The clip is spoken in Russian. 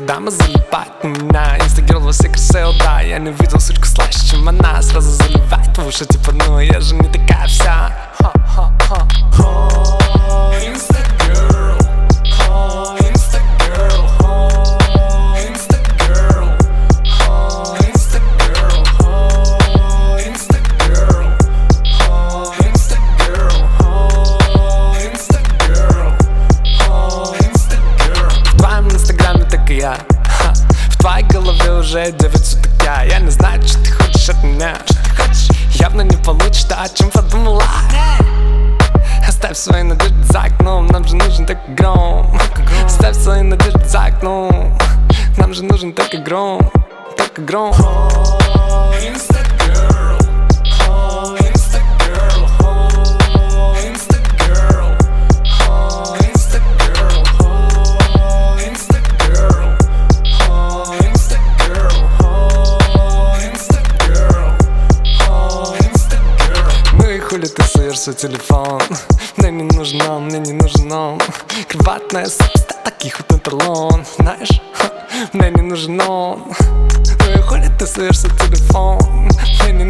эта дама залипает на меня. Инстагерл во все красил, да. Я не видел сучку слаще, чем она. Сразу заливает в уши, типа, ну я же не такая вся. В твоей голове уже 9 суток я не знаю, что ты хочешь от меня. Явно не получишь то, о чем подумала. Оставь свои надежды за окном, нам же нужен такой гром. Оставь свои надежды за окном, нам же нужен такой гром. Такой гром. Хули ты суешь свой телефон? Мне не нужен он, мне не нужен он. Кроватная сопоста, таких вот эталон. Знаешь, мне не нужен он. Ну и хули ты суешь свой телефон? Мне